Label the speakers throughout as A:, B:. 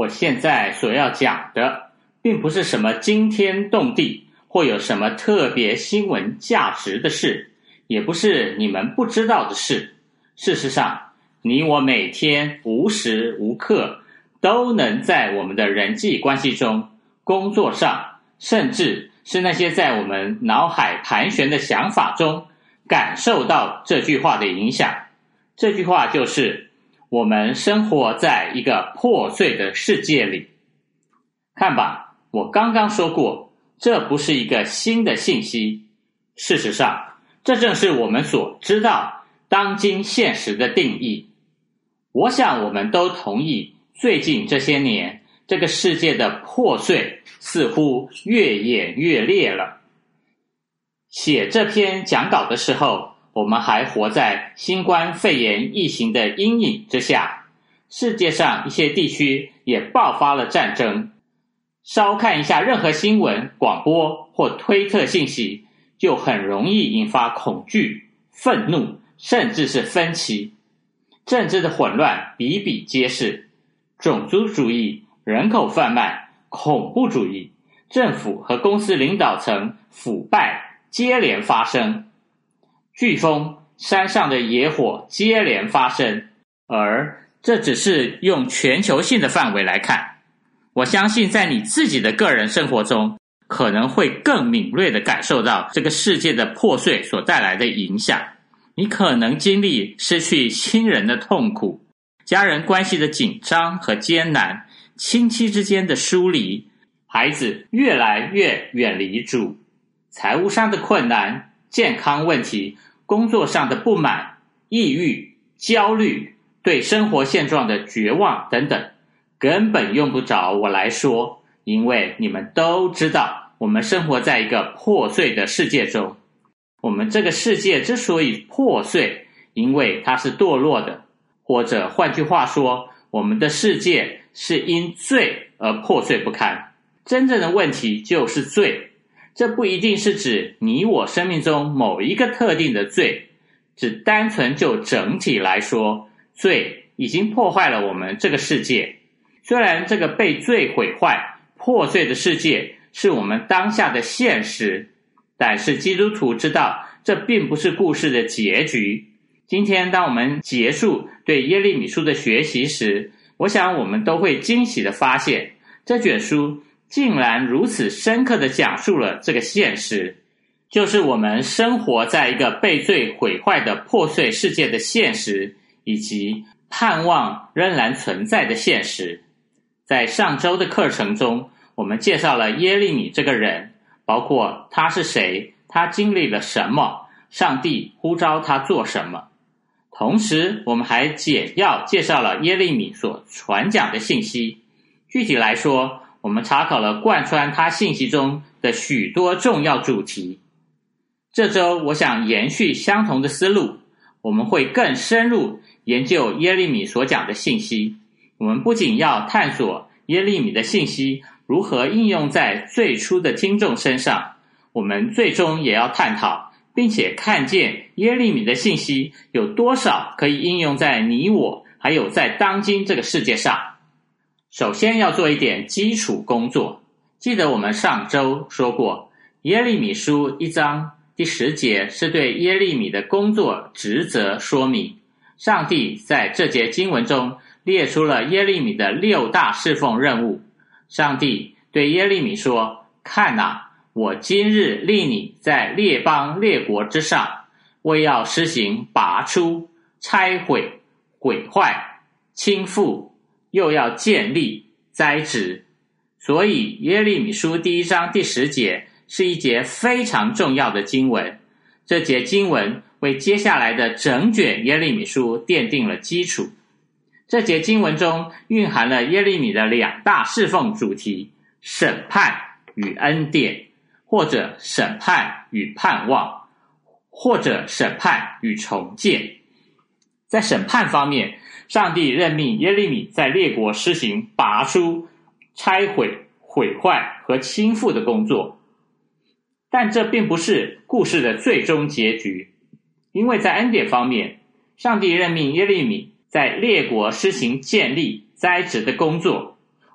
A: 我现在所要讲的，并不是什么惊天动地或有什么特别新闻价值的事，也不是你们不知道的事。事实上，你我每天无时无刻都能在我们的人际关系中、工作上，甚至是那些在我们脑海盘旋的想法中，感受到这句话的影响。这句话就是：我们生活在一个破碎的世界里。看吧，我刚刚说过，这不是一个新的信息。事实上，这正是我们所知道当今现实的定义。我想我们都同意，最近这些年，这个世界的破碎似乎越演越烈了。写这篇讲稿的时候，我们还活在新冠肺炎疫情的阴影之下，世界上一些地区也爆发了战争。稍看一下任何新闻、广播或推特信息，就很容易引发恐惧、愤怒，甚至是分歧。政治的混乱比比皆是，种族主义、人口贩卖、恐怖主义，政府和公司领导层腐败接连发生。飓风、山上的野火接连发生，而这只是用全球性的范围来看。我相信在你自己的个人生活中，可能会更敏锐地感受到这个世界的破碎所带来的影响。你可能经历失去亲人的痛苦，家人关系的紧张和艰难，亲戚之间的疏离，孩子越来越远离主，财务上的困难，健康问题，工作上的不满，抑郁、焦虑，对生活现状的绝望等等，根本用不着我来说，因为你们都知道，我们生活在一个破碎的世界中。我们这个世界之所以破碎，因为它是堕落的，或者换句话说，我们的世界是因罪而破碎不堪。真正的问题就是罪，这不一定是指你我生命中某一个特定的罪，只单纯就整体来说，罪已经破坏了我们这个世界。虽然这个被罪毁坏、破碎的世界是我们当下的现实，但是基督徒知道，这并不是故事的结局。今天当我们结束对耶利米书的学习时，我想我们都会惊喜地发现，这卷书竟然如此深刻地讲述了这个现实，就是我们生活在一个被罪毁坏的破碎世界的现实，以及盼望仍然存在的现实。在上周的课程中，我们介绍了耶利米这个人，包括他是谁，他经历了什么，上帝呼召他做什么。同时我们还简要介绍了耶利米所传讲的信息。具体来说，我们查考了贯穿他信息中的许多重要主题。这周我想延续相同的思路，我们会更深入研究耶利米所讲的信息。我们不仅要探索耶利米的信息如何应用在最初的听众身上，我们最终也要探讨并且看见耶利米的信息有多少可以应用在你我还有在当今这个世界上。首先要做一点基础工作。记得我们上周说过，耶利米书1章第10节是对耶利米的工作职责说明。上帝在这节经文中列出了耶利米的6大侍奉任务。上帝对耶利米说：看哪，我今日立你在列邦列国之上，为要施行拔出、拆毁、毁坏、倾覆，又要建立、栽植。所以耶利米书第1章第10节是一节非常重要的经文。这节经文为接下来的整卷耶利米书奠定了基础。这节经文中蕴含了耶利米的2大侍奉主题：审判与恩典，或者审判与盼望，或者审判与重建。在审判方面，上帝任命耶利米在列国施行拔出、拆毁、毁坏和倾覆的工作。但这并不是故事的最终结局，因为在恩典方面，上帝任命耶利米在列国施行建立、栽植的工作。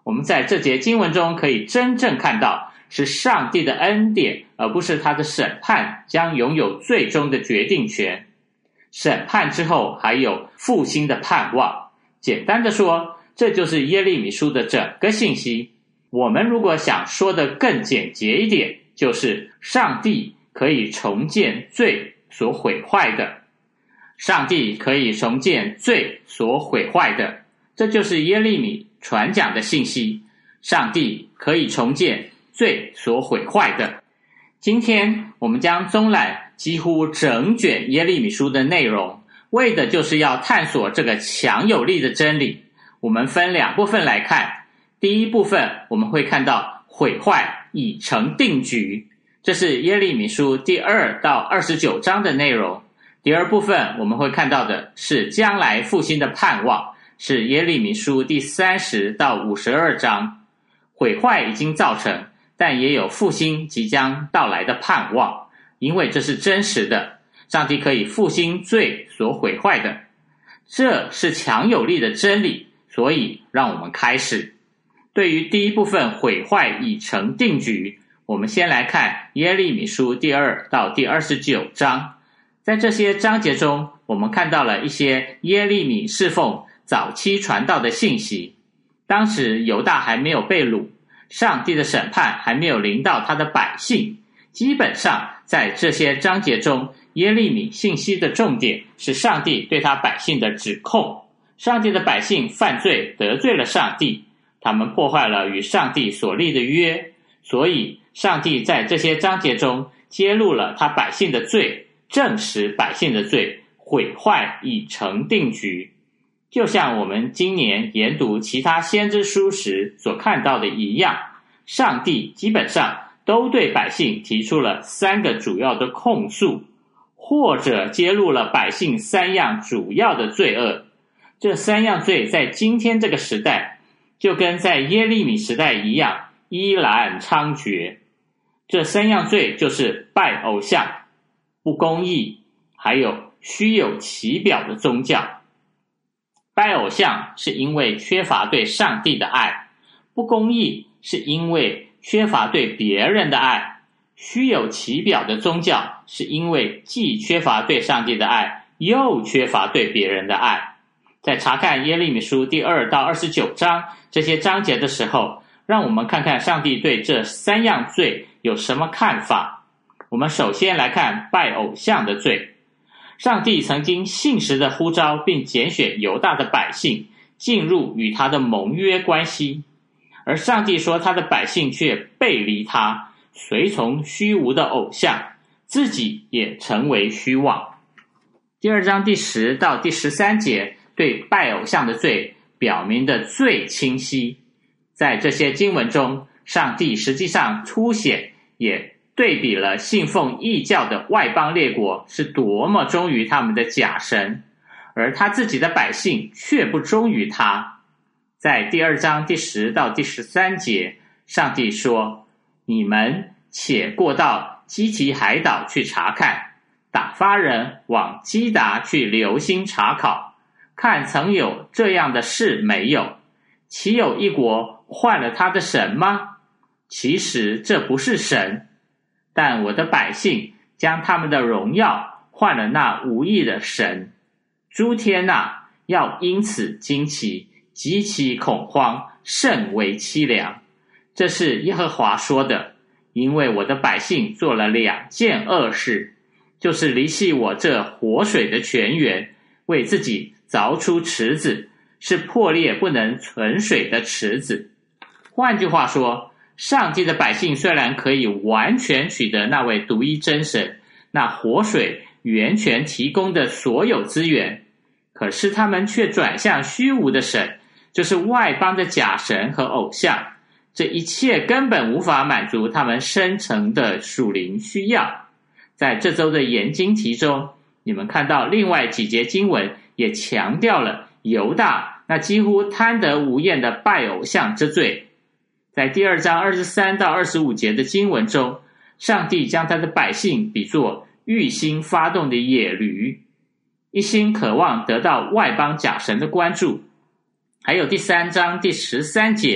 A: 我们在这节经文中可以真正看到，是上帝的恩典，而不是他的审判将拥有最终的决定权。审判之后还有复兴的盼望。简单的说，这就是耶利米书的整个信息。我们如果想说得更简洁一点，就是上帝可以重建罪所毁坏的。上帝可以重建罪所毁坏的，这就是耶利米传讲的信息。上帝可以重建罪所毁坏的。今天我们将综览几乎整卷耶利米书的内容，为的就是要探索这个强有力的真理。我们分两部分来看。第一部分我们会看到毁坏已成定局，这是耶利米书第2到29章的内容。第二部分我们会看到的是将来复兴的盼望，是耶利米书第30到52章。毁坏已经造成，但也有复兴即将到来的盼望，因为这是真实的，上帝可以复兴罪所毁坏的，这是强有力的真理。所以让我们开始。对于第一部分毁坏已成定局，我们先来看耶利米书第2到第29章。在这些章节中，我们看到了一些耶利米侍奉早期传道的信息。当时犹大还没有被掳，上帝的审判还没有临到他的百姓。基本上在这些章节中，耶利米信息的重点是上帝对他百姓的指控。上帝的百姓犯罪得罪了上帝，他们破坏了与上帝所立的约，所以上帝在这些章节中揭露了他百姓的罪，证实百姓的罪，毁坏已成定局。就像我们今年研读其他先知书时所看到的一样，上帝基本上都对百姓提出了3个主要的控诉，或者揭露了百姓3样主要的罪恶。这3样罪在今天这个时代就跟在耶利米时代一样依然猖獗。这3样罪就是拜偶像、不公义，还有虚有其表的宗教。拜偶像是因为缺乏对上帝的爱，不公义是因为缺乏对别人的爱，虚有其表的宗教是因为既缺乏对上帝的爱，又缺乏对别人的爱。在查看耶利米书第2到29章这些章节的时候，让我们看看上帝对这3样罪有什么看法。我们首先来看拜偶像的罪。上帝曾经信实的呼召并拣选犹大的百姓进入与他的盟约关系，而上帝说他的百姓却背离他，随从虚无的偶像，自己也成为虚妄。第2章第10到第13节对拜偶像的罪表明的最清晰。在这些经文中，上帝实际上凸显也对比了信奉异教的外邦列国是多么忠于他们的假神，而他自己的百姓却不忠于他。在第2章第10到第13节，上帝说：你们且过到基提海岛去查看，打发人往基达去留心查考，看曾有这样的事没有？岂有一国换了他的神吗？其实这不是神，但我的百姓将他们的荣耀换了那无义的神。诸天啊，要因此惊奇，极其恐慌，甚为凄凉。这是耶和华说的，因为我的百姓做了2件恶事，就是离弃我这活水的泉源，为自己凿出池子，是破裂不能存水的池子。换句话说，上帝的百姓虽然可以完全取得那位独一真神那活水源泉提供的所有资源，可是他们却转向虚无的神，就是外邦的假神和偶像。这一切根本无法满足他们深层的属灵需要。在这周的研经题中，你们看到另外几节经文也强调了犹大那几乎贪得无厌的拜偶像之罪。在第2章23到25节的经文中，上帝将他的百姓比作欲心发动的野驴，一心渴望得到外邦假神的关注。还有第3章第13节，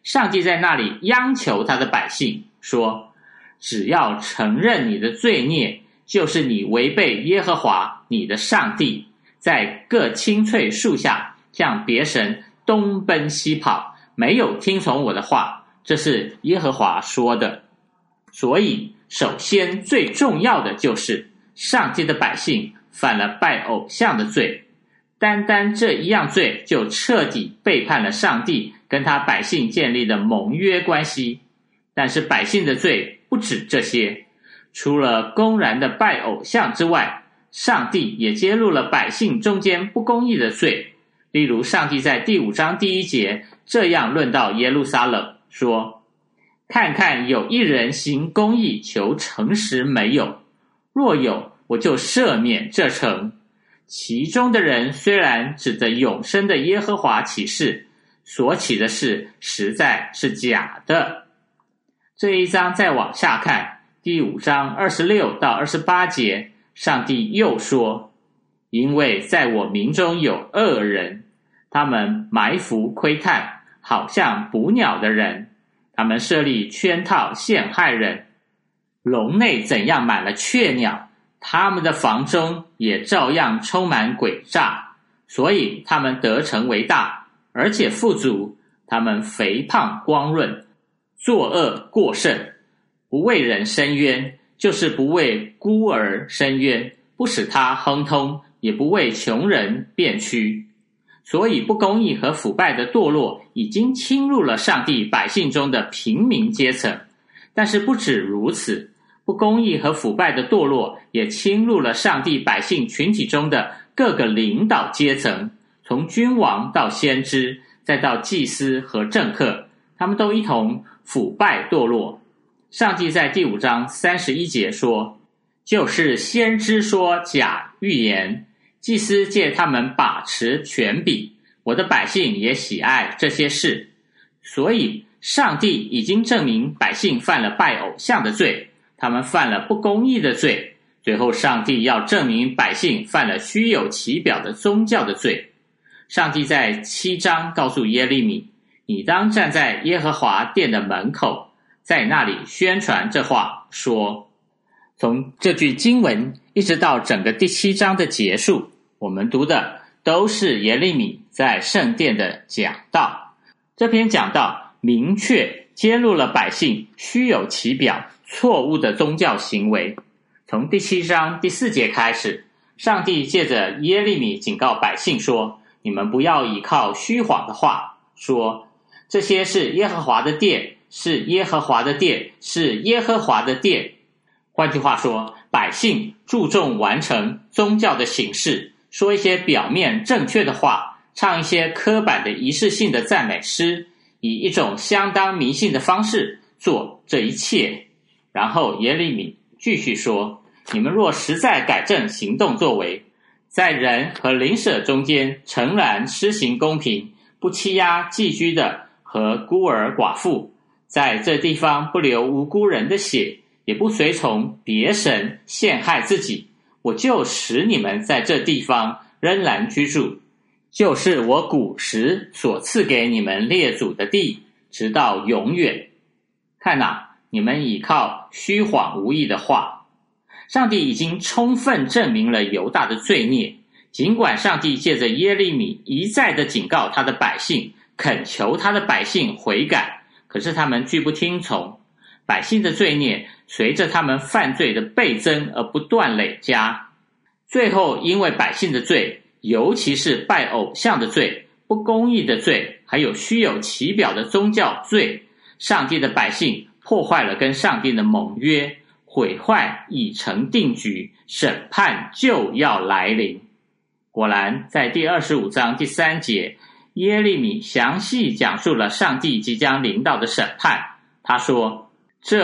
A: 上帝在那里央求他的百姓说，只要承认你的罪孽，就是你违背耶和华你的上帝，在各青翠树下向别神东奔西跑，没有听从我的话，这是耶和华说的。所以首先最重要的就是上帝的百姓犯了拜偶像的罪，单单这一样罪就彻底背叛了上帝跟他百姓建立的盟约关系。但是百姓的罪不止这些，除了公然的拜偶像之外，上帝也揭露了百姓中间不公义的罪。例如上帝在第5章第1节这样论到耶路撒冷说，看看有一人行公义求诚实没有，若有，我就赦免这城。其中的人虽然指着永生的耶和华起誓，所起的事实在是假的。这一章再往下看，第5章26到28节，上帝又说，因为在我民中有恶人，他们埋伏窥探，好像捕鸟的人，他们设立圈套陷害人，笼内怎样满了雀鸟，他们的房中也照样充满诡诈，所以他们得成为大，而且富足，他们肥胖光润，作恶过甚，不为人伸冤，就是不为孤儿伸冤，不使他亨通，也不为穷人辩屈。所以不公义和腐败的堕落已经侵入了上帝百姓中的平民阶层，但是不止如此，不公义和腐败的堕落也侵入了上帝百姓群体中的各个领导阶层，从君王到先知，再到祭司和政客，他们都一同腐败堕落。上帝在第5章31节说，就是先知说假预言，祭司借他们把持权柄，我的百姓也喜爱这些事。所以上帝已经证明百姓犯了拜偶像的罪，他们犯了不公义的罪，最后上帝要证明百姓犯了虚有其表的宗教的罪。上帝在7章告诉耶利米，你当站在耶和华殿的门口，在那里宣传这话说。从这句经文一直到整个第7章的结束，我们读的都是耶利米在圣殿的讲道。这篇讲道明确揭露了百姓虚有其表错误的宗教行为。从第7章第4节开始，上帝借着耶利米警告百姓说，你们不要倚靠虚谎的话，说这些是耶和华的殿，是耶和华的殿，是耶和华的殿。换句话说，百姓注重完成宗教的形式，说一些表面正确的话，唱一些刻板的仪式性的赞美诗，以一种相当迷信的方式做这一切。然后耶利米继续说，你们若实在改正行动作为，在人和邻舍中间诚然施行公平，不欺压寄居的和孤儿寡妇，在这地方不流无辜人的血，也不随从别神陷害自己，我就使你们在这地方仍然居住，就是我古时所赐给你们列祖的地，直到永远。看哪，你们倚靠虚谎无益的话。上帝已经充分证明了犹大的罪孽，尽管上帝借着耶利米一再的警告他的百姓，恳求他的百姓悔改，可是他们拒不听从。百姓的罪孽随着他们犯罪的倍增而不断累加，最后因为百姓的罪，尤其是拜偶像的罪、不公义的罪，还有虚有其表的宗教罪，上帝的百姓破坏了跟上帝的盟约，毁坏已成定局，审判就要来临。果然在第25章第3节，耶利米详细讲述了上帝即将临到的审判。他说，这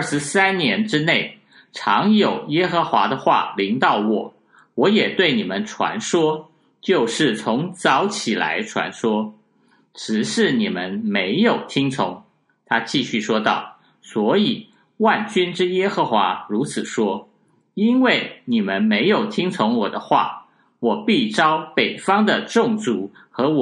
A: 23年之内，常有耶和华的话临到我，我也对你们传说，就是从早起来传说，只是你们没有听从。他继续说道，所以万军之耶和华如此说，因为你们没有听从我的话，我必招北方的众族和我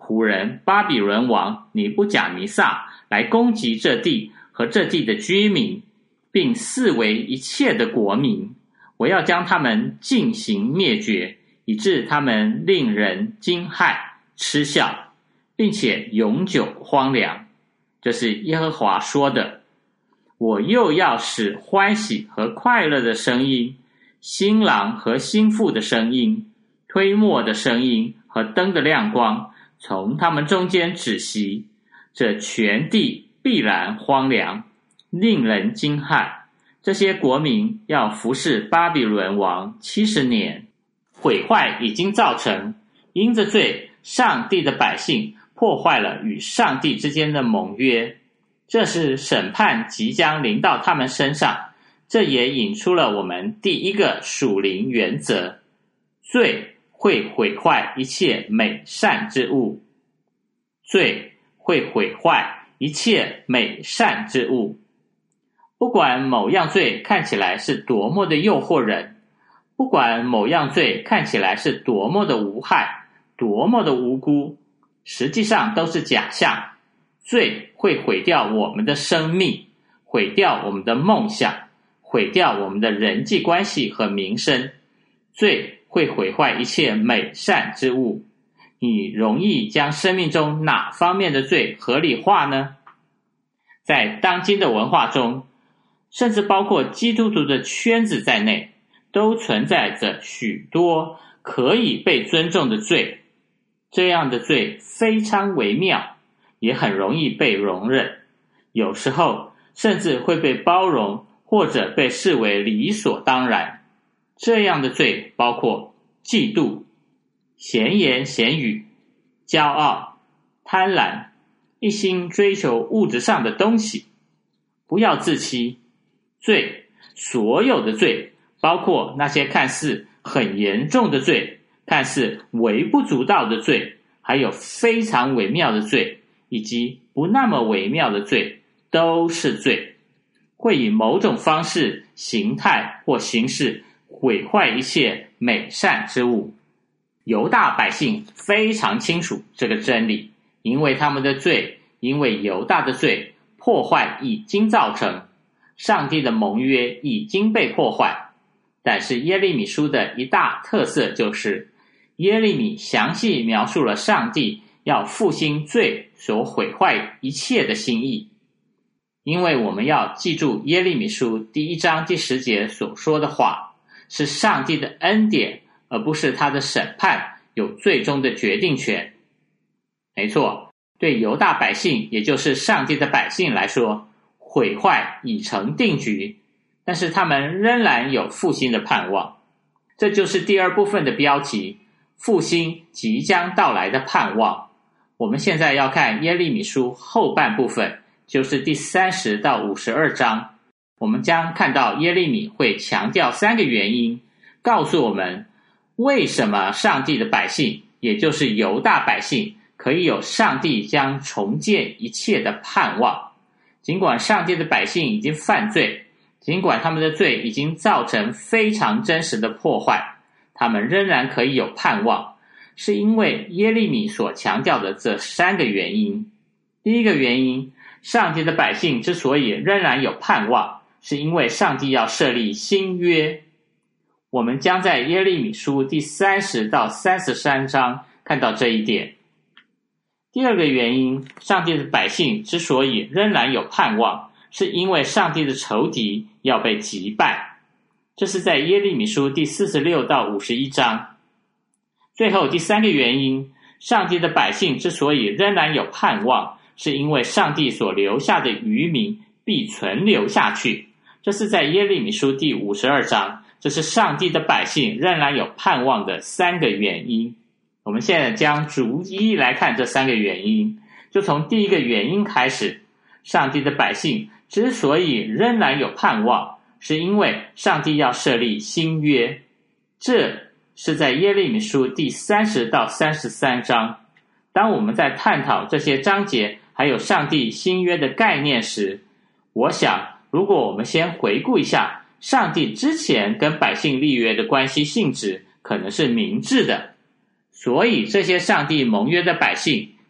A: 古人巴比伦王尼布甲尼撒来攻击这地和这地的居民，并四围一切的国民，我要将他们尽行灭绝，以致他们令人惊骇嗤笑，并且永久荒凉。这是耶和华说的。我又要使欢喜和快乐的声音，新郎和新妇的声音，推磨的声音和灯的亮光从他们中间止息，这全地必然荒凉，令人惊骇。这些国民要服侍巴比伦王70年。毁坏已经造成，因着罪，上帝的百姓破坏了与上帝之间的盟约，这是审判即将临到他们身上。这也引出了我们第一个属灵原则：罪会毁坏一切美善之物。罪会毁坏一切美善之物。不管某样罪看起来是多么的诱惑人，不管某样罪看起来是多么的无害，多么的无辜，实际上都是假象。罪会毁掉我们的生命，毁掉我们的梦想，毁掉我们的人际关系和名声。罪会毁坏一切美善之物。你容易将生命中哪方面的罪合理化呢？在当今的文化中，甚至包括基督徒的圈子在内，都存在着许多可以被尊重的罪。这样的罪非常微妙，也很容易被容忍，有时候甚至会被包容或者被视为理所当然。这样的罪包括嫉妒、闲言闲语、骄傲、贪婪、一心追求物质上的东西。不要自欺，罪，所有的罪，包括那些看似很严重的罪，看似微不足道的罪，还有非常微妙的罪，以及不那么微妙的罪，都是罪，会以某种方式、形态或形式毁坏一切美善之物。犹大百姓非常清楚这个真理，因为他们的罪，因为犹大的罪，破坏已经造成，上帝的盟约已经被破坏。但是耶利米书的一大特色就是，耶利米详细描述了上帝要复兴罪所毁坏一切的心意。因为我们要记住耶利米书第1章第10节所说的话，是上帝的恩典，而不是他的审判有最终的决定权。没错，对犹大百姓，也就是上帝的百姓来说，毁坏已成定局，但是他们仍然有复兴的盼望。这就是第2部分的标题，复兴即将到来的盼望。我们现在要看耶利米书后半部分，就是第30到52章。我们将看到耶利米会强调3个原因，告诉我们为什么上帝的百姓，也就是犹大百姓，可以有上帝将重建一切的盼望。尽管上帝的百姓已经犯罪，尽管他们的罪已经造成非常真实的破坏，他们仍然可以有盼望，是因为耶利米所强调的这3个原因。第一个原因，上帝的百姓之所以仍然有盼望，是因为上帝要设立新约。我们将在耶利米书第30到33章看到这一点。第二个原因，上帝的百姓之所以仍然有盼望，是因为上帝的仇敌要被击败。这是在耶利米书第46到51章。最后第3个原因，上帝的百姓之所以仍然有盼望，是因为上帝所留下的余民必存留下去。这是在耶利米书第52章。这是上帝的百姓仍然有盼望的3个原因。我们现在将逐一来看这3个原因，就从第一个原因开始。上帝的百姓之所以仍然有盼望，是因为上帝要设立新约。这是在耶利米书第30到33章。当我们在探讨这些章节还有上帝新约的概念时，我想如果我们先回顾一下上帝之前跟百姓立约的关系性质，可能是明智的。所以这些上帝盟约的百姓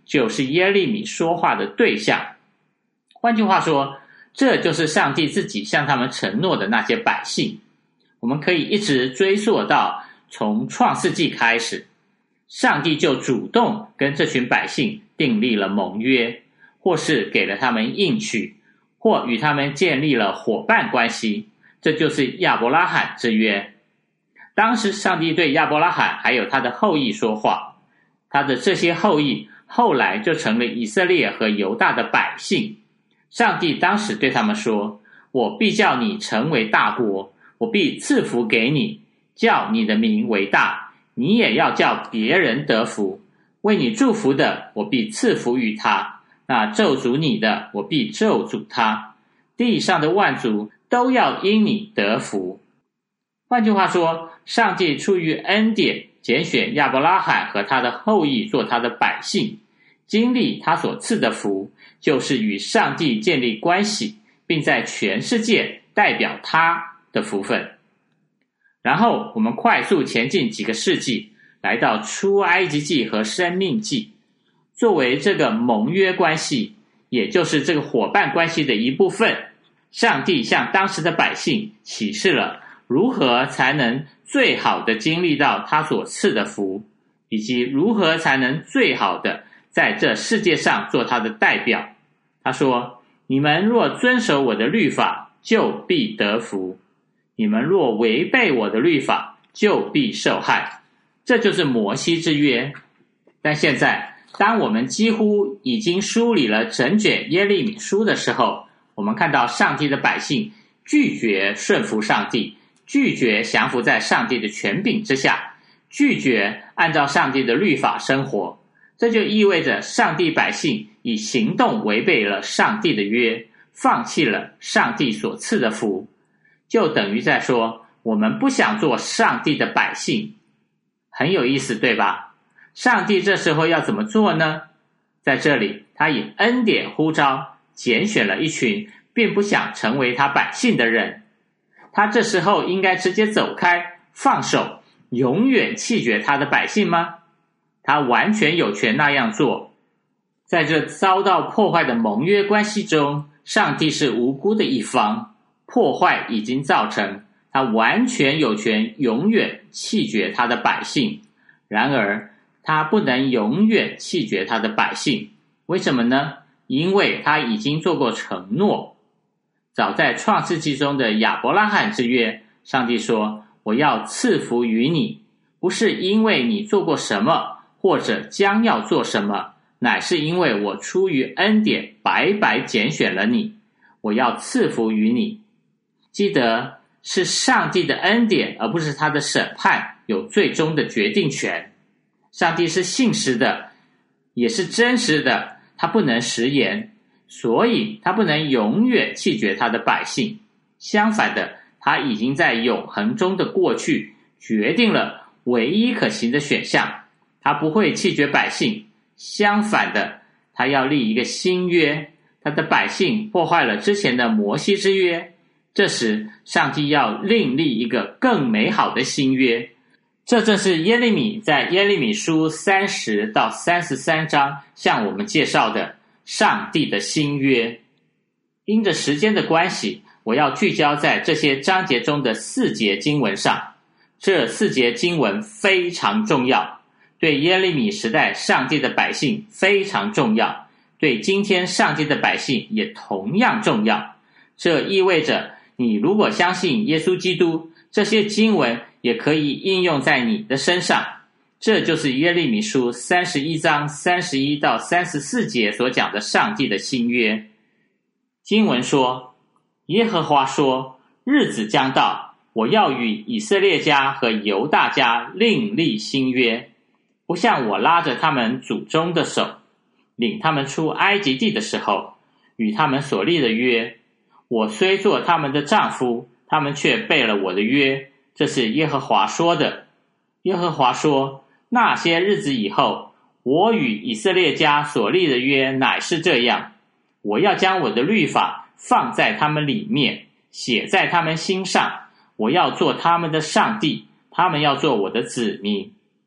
A: 就是耶利米说话的对象。换句话说，这就是上帝自己向他们承诺的那些百姓。我们可以一直追溯到从创世纪开始，上帝就主动跟这群百姓订立了盟约，或是给了他们应许，或与他们建立了伙伴关系，这就是亚伯拉罕之约。当时上帝对亚伯拉罕还有他的后裔说话，他的这些后裔后来就成了以色列和犹大的百姓。上帝当时对他们说，我必叫你成为大国，我必赐福给你，叫你的名为大，你也要叫别人得福。为你祝福的，我必赐福于他，那咒诅你的，我必咒诅他。地上的万族都要因你得福。换句话说，上帝出于恩典拣选亚伯拉罕和他的后裔做他的百姓，经历他所赐的福，就是与上帝建立关系，并在全世界代表他的福分。然后我们快速前进几个世纪，来到出埃及记和申命记，作为这个盟约关系，也就是这个伙伴关系的一部分，上帝向当时的百姓启示了如何才能最好的经历到他所赐的福，以及如何才能最好的在这世界上做他的代表。他说，你们若遵守我的律法，就必得福，你们若违背我的律法，就必受害。这就是摩西之约。但现在当我们几乎已经梳理了整卷耶利米书的时候，我们看到上帝的百姓拒绝顺服上帝，拒绝降服在上帝的权柄之下，拒绝按照上帝的律法生活。这就意味着上帝百姓以行动违背了上帝的约，放弃了上帝所赐的福，就等于在说我们不想做上帝的百姓。很有意思，对吧？上帝这时候要怎么做呢？在这里他以恩典呼召，拣选了一群并不想成为他百姓的人。他这时候应该直接走开，放手，永远弃绝他的百姓吗？他完全有权那样做。在这遭到破坏的盟约关系中，上帝是无辜的一方，破坏已经造成，他完全有权永远弃绝他的百姓。然而他不能永远弃绝他的百姓，为什么呢？因为他已经做过承诺。早在创世纪中的亚伯拉罕之约，上帝说，我要赐福于你，不是因为你做过什么或者将要做什么，乃是因为我出于恩典白白拣选了你，我要赐福于你。记得是上帝的恩典，而不是他的审判有最终的决定权。上帝是信实的，也是真实的，他不能食言，所以他不能永远弃绝他的百姓。相反的，他已经在永恒中的过去决定了唯一可行的选项，他不会弃绝百姓。相反的，他要立一个新约，他的百姓破坏了之前的摩西之约，这时上帝要另立一个更美好的新约。这正是耶利米在耶利米书30到33章向我们介绍的上帝的新约。因着时间的关系，我要聚焦在这些章节中的4节经文上。这4节经文非常重要，对耶利米时代上帝的百姓非常重要，对今天上帝的百姓也同样重要。这意味着你如果相信耶稣基督，这些经文也可以应用在你的身上。这就是耶利米书31章31到34节所讲的上帝的新约。经文说，耶和华说，日子将到，我要与以色列家和犹大家另立新约，不像我拉着他们祖宗的手，领他们出埃及地的时候，与他们所立的约。我虽做他们的丈夫，他们却背了我的约。这是耶和华说的。耶和华说，那些日子以后，我与以色列家所立的约乃是这样，我要将我的律法放在他们里面，写在他们心上，我要做他们的上帝，他们要做我的子民。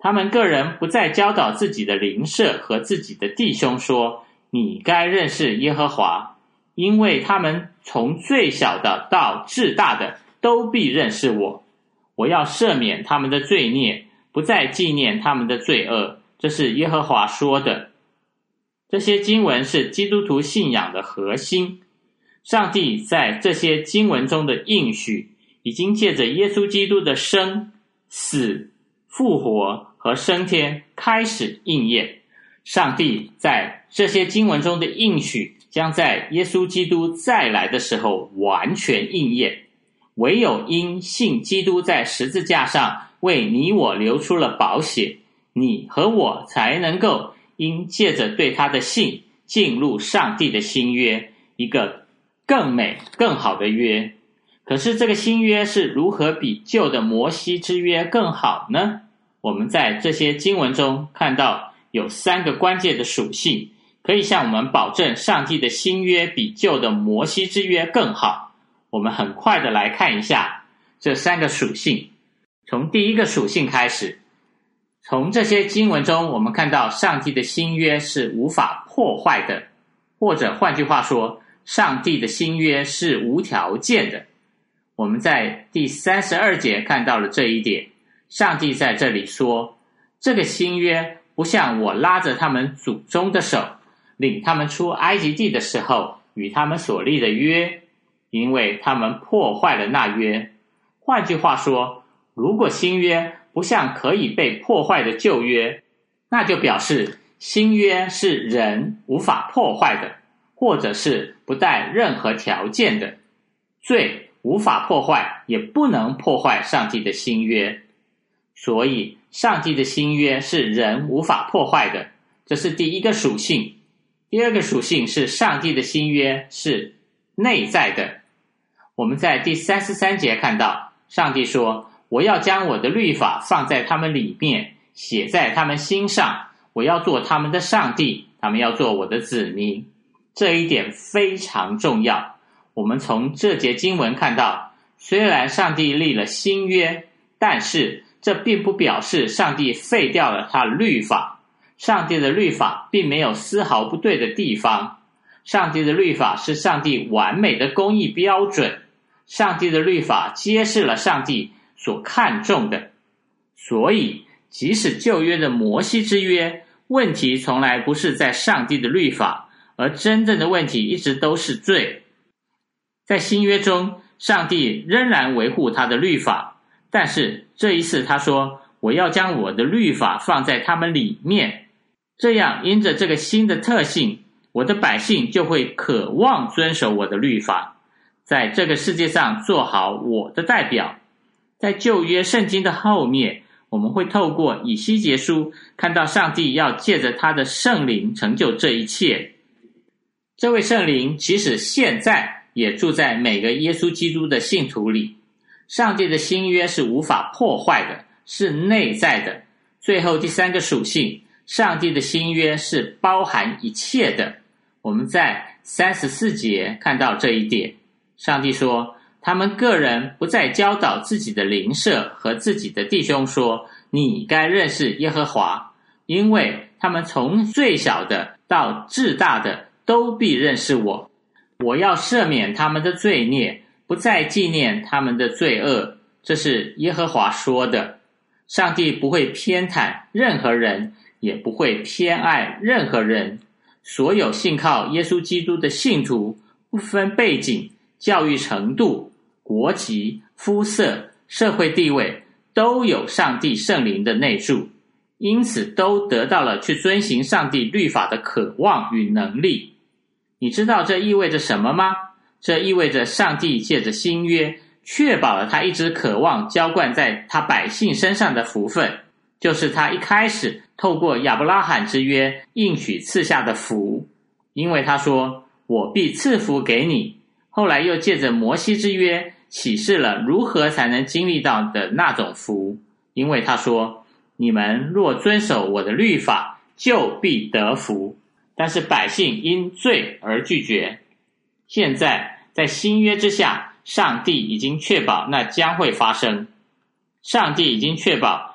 A: 他们个人不再教导自己的邻舍和自己的弟兄说，你该认识耶和华，因为他们从最小的到至大的都必认识我。我要赦免他们的罪孽，不再纪念他们的罪恶，这是耶和华说的。这些经文是基督徒信仰的核心。上帝在这些经文中的应许，已经借着耶稣基督的生、死、复活和升天开始应验。上帝在这些经文中的应许，将在耶稣基督再来的时候完全应验。唯有因信基督在十字架上为你我流出了宝血，你和我才能够因借着对他的信进入上帝的新约，一个更美更好的约。可是这个新约是如何比旧的摩西之约更好呢？我们在这些经文中看到有3个关键的属性，可以向我们保证上帝的新约比旧的摩西之约更好。我们很快的来看一下这3个属性。从第一个属性开始，从这些经文中我们看到上帝的新约是无法破坏的，或者换句话说，上帝的新约是无条件的。我们在第32节看到了这一点。上帝在这里说，这个新约不像我拉着他们祖宗的手，领他们出埃及地的时候与他们所立的约，因为他们破坏了那约。换句话说，如果新约不像可以被破坏的旧约，那就表示新约是人无法破坏的，或者是不带任何条件的。罪无法破坏，也不能破坏上帝的新约。所以上帝的新约是人无法破坏的，这是第一个属性。第二个属性是上帝的新约是内在的。我们在第33节看到，上帝说，我要将我的律法放在他们里面，写在他们心上，我要做他们的上帝，他们要做我的子民。这一点非常重要。我们从这节经文看到，虽然上帝立了新约，但是这并不表示上帝废掉了他的律法。上帝的律法并没有丝毫不对的地方。上帝的律法是上帝完美的公义标准。上帝的律法揭示了上帝所看重的。所以即使旧约的摩西之约，问题从来不是在上帝的律法，而真正的问题一直都是罪。在新约中，上帝仍然维护他的律法，但是这一次他说，我要将我的律法放在他们里面。这样因着这个新的特性，我的百姓就会渴望遵守我的律法，在这个世界上做好我的代表。在旧约圣经的后面，我们会透过以西结书看到上帝要借着他的圣灵成就这一切。这位圣灵即使现在也住在每个耶稣基督的信徒里。上帝的新约是无法破坏的，是内在的。最后第3个属性，上帝的新约是包含一切的。我们在34节看到这一点。上帝说，他们个人不再教导自己的邻舍和自己的弟兄说，你该认识耶和华，因为他们从最小的到至大的都必认识我。我要赦免他们的罪孽，不再纪念他们的罪恶，这是耶和华说的。上帝不会偏袒任何人，也不会偏爱任何人。所有信靠耶稣基督的信徒，不分背景、教育程度、国籍、肤色、社会地位，都有上帝圣灵的内住，因此都得到了去遵行上帝律法的渴望与能力。你知道这意味着什么吗？这意味着上帝借着新约确保了他一直渴望浇灌在他百姓身上的福分，就是他一开始透过亚伯拉罕之约应许赐下的福。因为他说，我必赐福给你，后来又借着摩西之约启示了如何才能经历到的那种福。因为他说，你们若遵守我的律法，就必得福。但是百姓因罪而拒绝。现在在新约之下，上帝已经确保那将会发生。上帝已经确保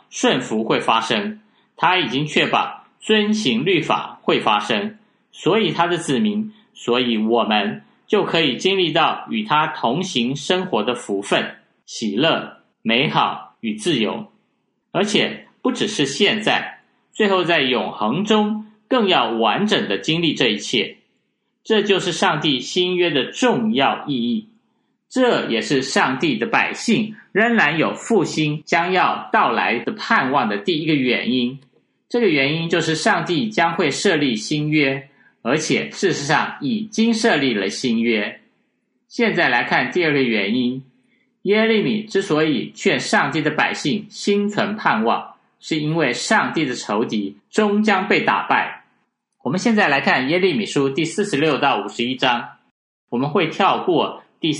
A: 顺服会发生，他已经确保遵行律法会发生，所以他的子民，所以我们就可以经历到与他同行生活的福分、喜乐、美好与自由。而且不只是现在，最后在永恒中更要完整的经历这一切。这就是上帝新约的重要意义，这也是上帝的百姓仍然有复兴将要到来的盼望的第一个原因。这个原因就是上帝将会设立新约，而且事实上已经设立了新约。现在来看第二个原因，耶利米之所以劝上帝的百姓心存盼望，是因为上帝的仇敌终将被打败。我们现在来看耶利米书第46到51章，我们会跳过第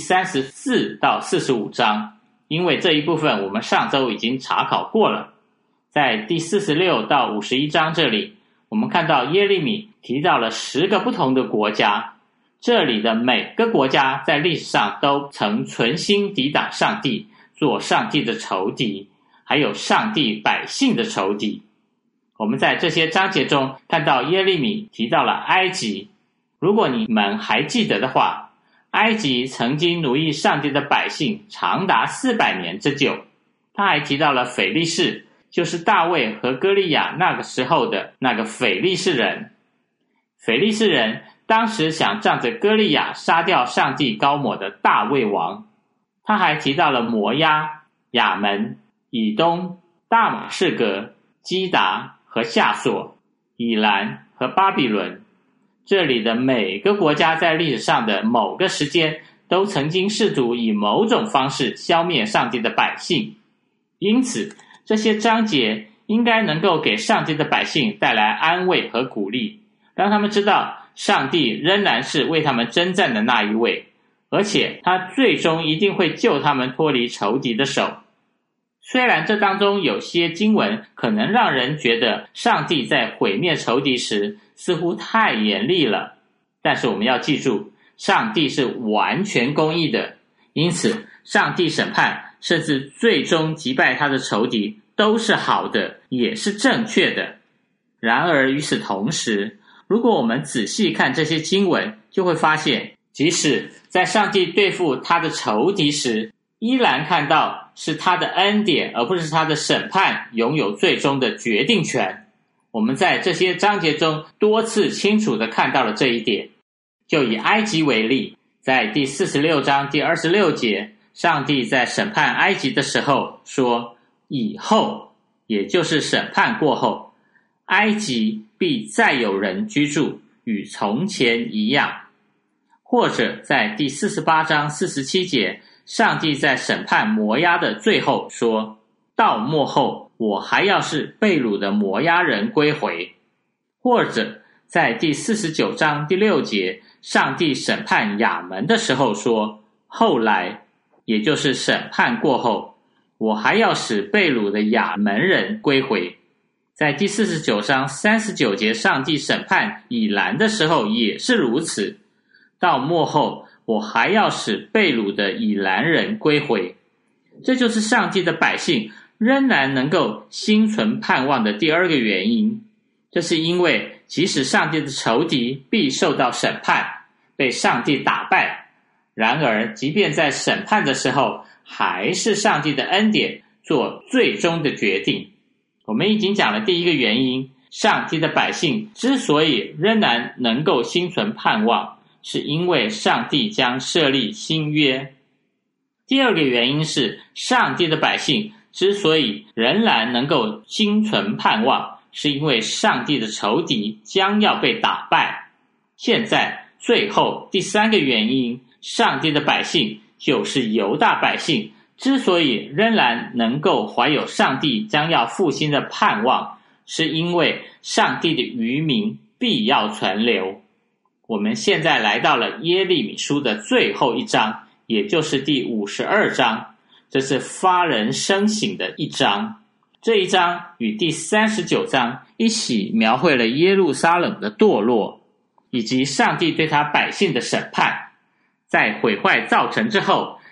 A: 34到45章，因为这一部分我们上周已经查考过了。在第46到51章这里，我们看到耶利米提到了10个不同的国家，这里的每个国家在历史上都曾存心抵挡上帝，做上帝的仇敌，还有上帝百姓的仇敌。我们在这些章节中看到耶利米提到了埃及，如果你们还记得的话，埃及曾经奴役上帝的百姓长达400年之久。他还提到了腓力士，就是大卫和歌利亚那个时候的那个腓力士人。腓力士人当时想仗着歌利亚杀掉上帝膏抹的大卫王。他还提到了摩押、亚门、以东、大马士革、基达和夏索、以兰和巴比伦。这里的每个国家在历史上的某个时间都曾经试图以某种方式消灭上帝的百姓，因此这些章节应该能够给上帝的百姓带来安慰和鼓励，让他们知道上帝仍然是为他们征战的那一位，而且他最终一定会救他们脱离仇敌的手。虽然这当中有些经文可能让人觉得上帝在毁灭仇敌时似乎太严厉了，但是我们要记住，上帝是完全公义的，因此上帝审判甚至最终击败他的仇敌都是好的，也是正确的。然而与此同时，如果我们仔细看这些经文，就会发现即使在上帝对付他的仇敌时，依然看到是他的恩典而不是他的审判拥有最终的决定权。我们在这些章节中多次清楚地看到了这一点。就以埃及为例，在第46章第26节，上帝在审判埃及的时候说，以后，也就是审判过后，埃及必再有人居住，与从前一样。或者在第48章47节，上帝在审判摩押的最后说，到末后我还要使被掳的摩押人归回。或者在第49章第6节，上帝审判亚门的时候说，后来，也就是审判过后，我还要使被掳的亚门人归回。在第49章39节，上帝审判以兰的时候也是如此，到末后我还要使被掳的以兰人归回。这就是上帝的百姓仍然能够心存盼望的第二个原因。这是因为即使上帝的仇敌必受到审判，被上帝打败，然而即便在审判的时候，还是上帝的恩典做最终的决定。我们已经讲了第一个原因，上帝的百姓之所以仍然能够心存盼望，是因为上帝将设立新约。第二个原因是，上帝的百姓之所以仍然能够心存盼望，是因为上帝的仇敌将要被打败。现在最后第三个原因，上帝的百姓就是犹大百姓之所以仍然能够怀有上帝将要复兴的盼望，是因为上帝的余民必要存留。我们现在来到了耶利米书的最后一章，也就是第52章，这是发人深省的一章。这一章与第39章一起描绘了耶路撒冷的堕落，以及上帝对他百姓的审判。在毁坏造成之后，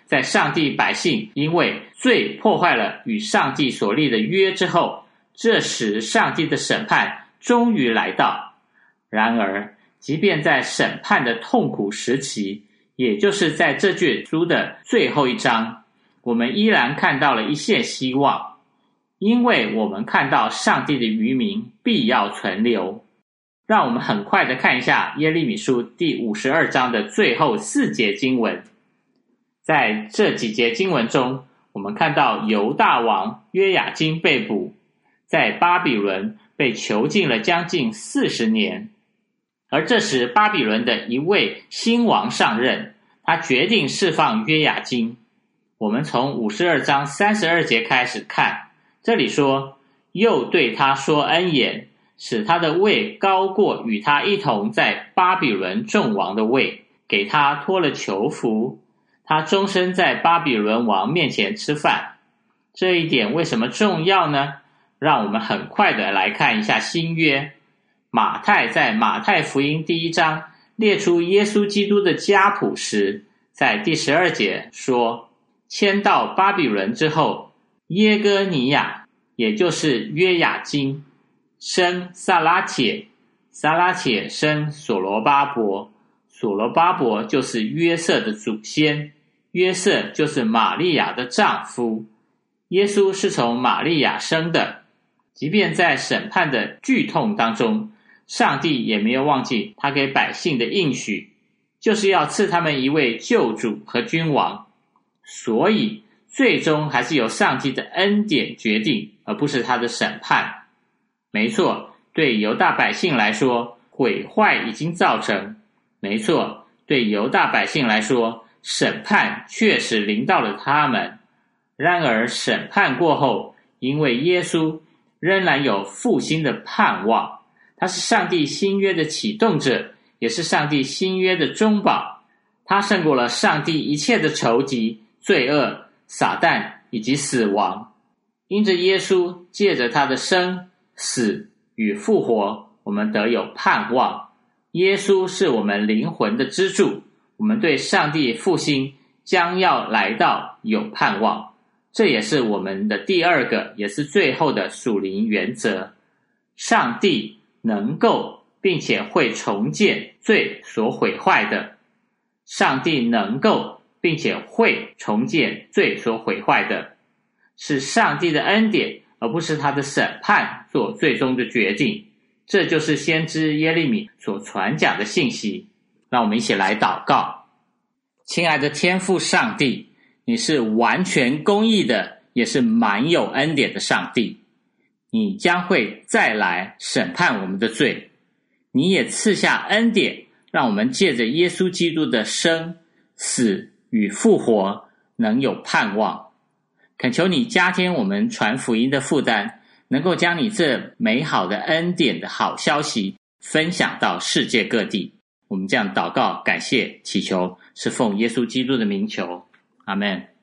A: 在上帝百姓因为罪破坏了与上帝所立的约之后，这时上帝的审判终于来到。然而即便在审判的痛苦时期，也就是在这卷书的最后一章，我们依然看到了一线希望，因为我们看到上帝的余民必要存留。让我们很快的看一下耶利米书第52章的最后4节经文。在这几节经文中，我们看到犹大王约雅斤被捕，在巴比伦被囚禁了将近40年。而这时巴比伦的一位新王上任，他决定释放约雅斤。我们从52章32节开始看，这里说，又对他说恩言，使他的位高过与他一同在巴比伦众王的位，给他脱了囚服，他终身在巴比伦王面前吃饭。这一点为什么重要呢？让我们很快的来看一下新约。马太在马太福音第1章列出耶稣基督的家谱时，在第12节说，迁到巴比伦之后，耶哥尼亚，也就是约雅斤，生撒拉铁，撒拉铁生所罗巴伯，所罗巴伯就是约瑟的祖先，约瑟就是玛利亚的丈夫，耶稣是从玛利亚生的。即便在审判的剧痛当中，上帝也没有忘记他给百姓的应许，就是要赐他们一位救主和君王。所以最终还是由上帝的恩典决定，而不是他的审判。没错，对犹大百姓来说，毁坏已经造成。没错，对犹大百姓来说，审判确实临到了他们。然而审判过后，因为耶稣仍然有复兴的盼望，他是上帝新约的启动者，也是上帝新约的中保。他胜过了上帝一切的仇敌、罪恶、撒旦以及死亡。因着耶稣借着他的生、死与复活，我们得有盼望。耶稣是我们灵魂的支柱，我们对上帝复兴将要来到有盼望。这也是我们的第2个，也是最后的属灵原则。上帝能够并且会重建罪所毁坏的。上帝能够并且会重建罪所毁坏的，是上帝的恩典，而不是他的审判做最终的决定。这就是先知耶利米所传讲的信息。让我们一起来祷告。亲爱的天父上帝，你是完全公义的，也是满有恩典的上帝。你将会再来审判我们的罪，你也赐下恩典，让我们借着耶稣基督的生、死与复活能有盼望。恳求你加添我们传福音的负担，能够将你这美好的恩典的好消息分享到世界各地。我们这样祷告、感谢、祈求，是奉耶稣基督的名求。阿们。